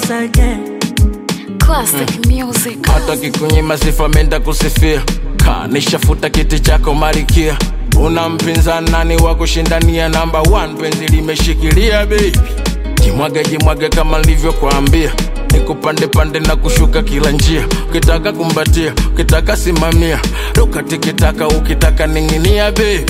once again. Classic music. Hata kikunyima sifa menda kusifia. Nishafuta kiti chako malikia. Una mpinzani nani wa kushindania number 1? Penzi limeshikilia baby. Jimwage kama nilivyokuambia. Nikupande pande na kushuka kila njia. Ukitaka kumbatia, ukitaka simamia. Ruka tikitaka, ukitaka ninginia baby.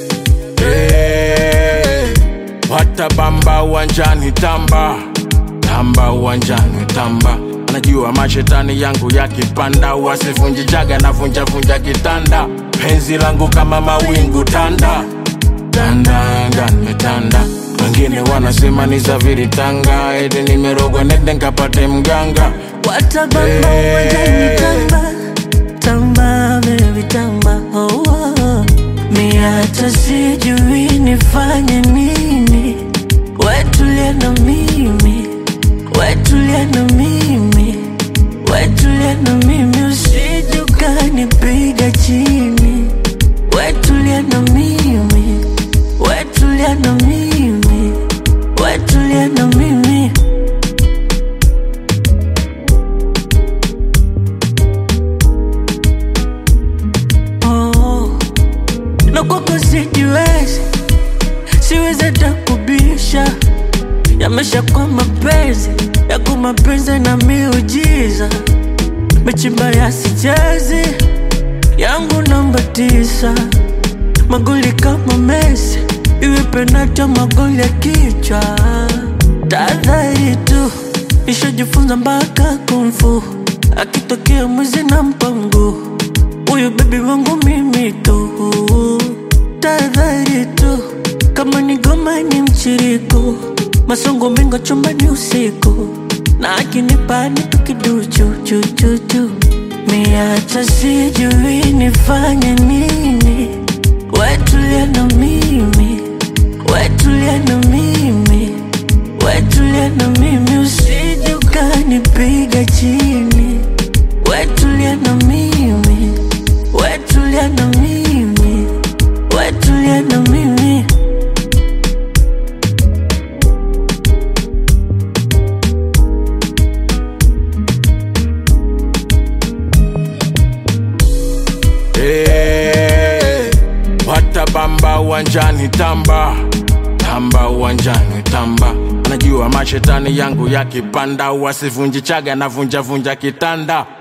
Watabamba uwanjani tamba. Tamba uwanjani tamba. Najua mashetani yangu yakipanda. Wasivunji jaga na vunja kitanda. Penzi langu kama mawingu tanda. Tanda nimetanda. Wengine wanasema ni Zaviri Tanga. Eti nimerogwa nende nkapate mganga. Watabamba uwanjani tamba. Tamba baby tamba. Oh, oh. Mi hata sijui nifanye nini. Wetulia na mimi. Wetulia na mimi. Wetulia na mimi. Usije ukanipiga chini. Wetulia na mimi. Wetulia na mimi. Wetulia na mimi. Oh, na kwako sijiwezi. Siwezi hata kubisha. Yamesha kwa mapenzi. Yako mapenzi na miujiza. Mechimba ya sichezi. Yangu namba 9. Magoli kama Messi. Iwe penalti magoli ya kichwa. Tahadhari tu. Nishajifunza mpaka kung fu. Akitokea mwizi na mpango. Uyu baby wangu mimi tu. Tahadhari tu. Kama ni goma ni mchiriko. Masongo mengo chumbani usiku. Na akinipa ni tukiduchu chu chu chu. Mi hata sijui nifanye nini. Wetulia na mimi. Wetulia na mimi. Wetulia na mimi. Usije ukanipiga chini. Wetulia na mimi. Wetulia na mimi. Wetulia na mimi. Watabamba uwanjani tamba. Tamba uwanjani tamba. Najua mashetani yangu yakipanda. Wasivunji chaga na vunja kitanda.